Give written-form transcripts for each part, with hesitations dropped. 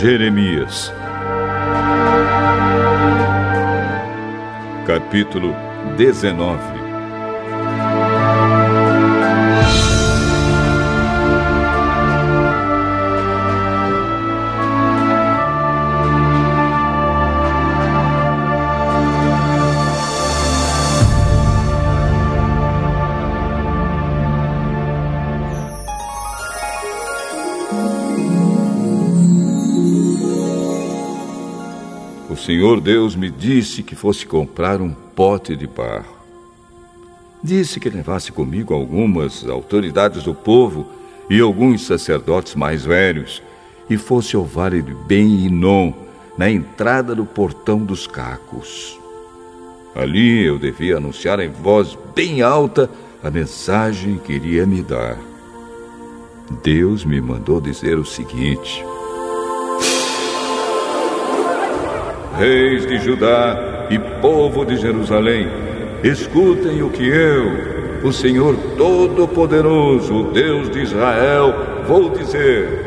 Jeremias. Capítulo 19. O Senhor Deus me disse que fosse comprar um pote de barro. Disse que levasse comigo algumas autoridades do povo e alguns sacerdotes mais velhos e fosse ao vale de Ben-Hinom, na entrada do portão dos cacos. Ali eu devia anunciar em voz bem alta a mensagem que iria me dar. Deus me mandou dizer o seguinte: Reis de Judá e povo de Jerusalém, escutem o que eu, o Senhor Todo-Poderoso, o Deus de Israel, vou dizer.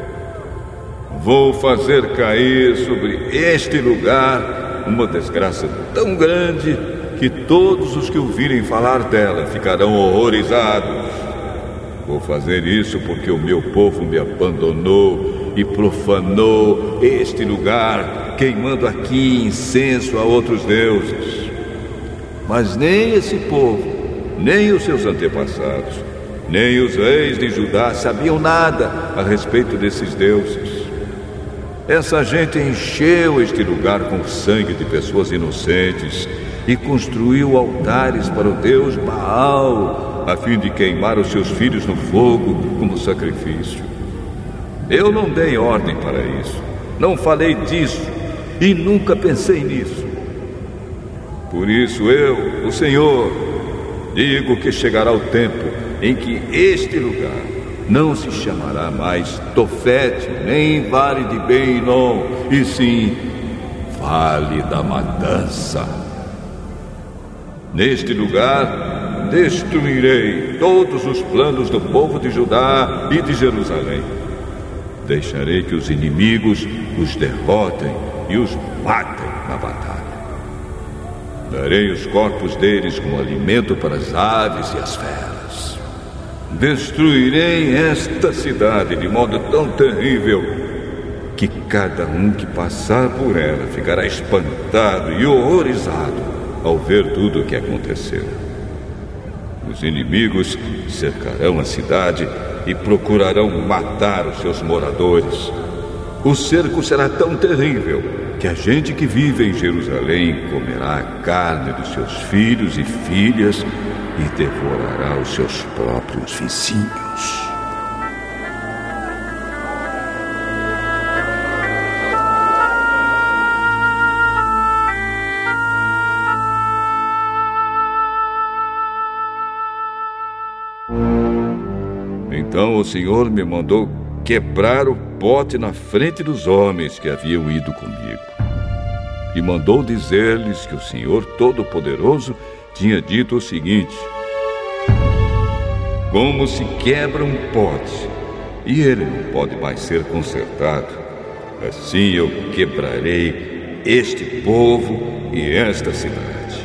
Vou fazer cair sobre este lugar uma desgraça tão grande que todos os que ouvirem falar dela ficarão horrorizados. Vou fazer isso porque o meu povo me abandonou e profanou este lugar, queimando aqui incenso a outros deuses. Mas nem esse povo, nem os seus antepassados, nem os reis de Judá sabiam nada a respeito desses deuses. Essa gente encheu este lugar com sangue de pessoas inocentes e construiu altares para o deus Baal, a fim de queimar os seus filhos no fogo como sacrifício. Eu não dei ordem para isso, não falei disso e nunca pensei nisso. Por isso eu, o Senhor, digo que chegará o tempo em que este lugar não se chamará mais Tofete, nem Vale de Ben-Hinom, e sim Vale da Matança. Neste lugar destruirei todos os planos do povo de Judá e de Jerusalém. Deixarei que os inimigos os derrotem e os matem na batalha. Darei os corpos deles como alimento para as aves e as feras. Destruirei esta cidade de modo tão terrível que cada um que passar por ela ficará espantado e horrorizado ao ver tudo o que aconteceu. Os inimigos cercarão a cidade e procurarão matar os seus moradores. O cerco será tão terrível que a gente que vive em Jerusalém comerá a carne dos seus filhos e filhas e devorará os seus próprios vizinhos. Então o Senhor me mandou quebrar o pote na frente dos homens que haviam ido comigo. E mandou dizer-lhes que o Senhor Todo-Poderoso tinha dito o seguinte: como se quebra um pote e ele não pode mais ser consertado, assim eu quebrarei este povo e esta cidade.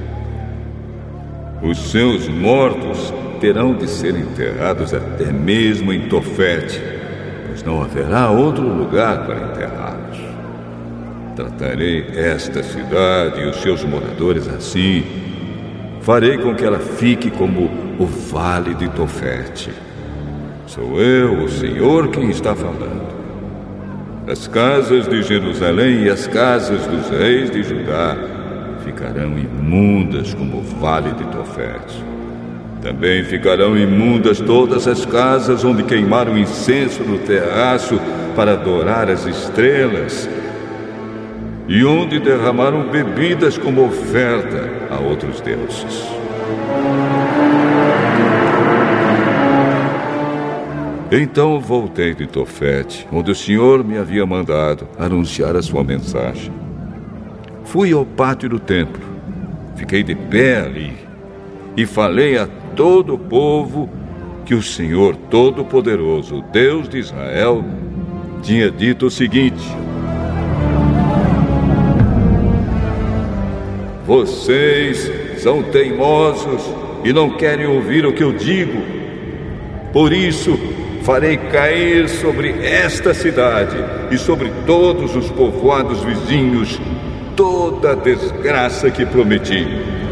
Os seus mortos terão de ser enterrados até mesmo em Tofete, pois não haverá outro lugar para enterrá-los. Tratarei esta cidade e os seus moradores assim. Farei com que ela fique como o vale de Tofete. Sou eu, o Senhor, quem está falando. As casas de Jerusalém e as casas dos reis de Judá ficarão imundas como o vale de Tofete. Também ficarão imundas todas as casas onde queimaram incenso no terraço para adorar as estrelas e onde derramaram bebidas como oferta a outros deuses. Então voltei de Tofete, onde o Senhor me havia mandado anunciar a sua mensagem. Fui ao pátio do templo, fiquei de pé ali e falei a todo o povo que o Senhor Todo-Poderoso, Deus de Israel, tinha dito o seguinte: vocês são teimosos e não querem ouvir o que eu digo. Por isso, farei cair sobre esta cidade e sobre todos os povoados vizinhos toda a desgraça que prometi.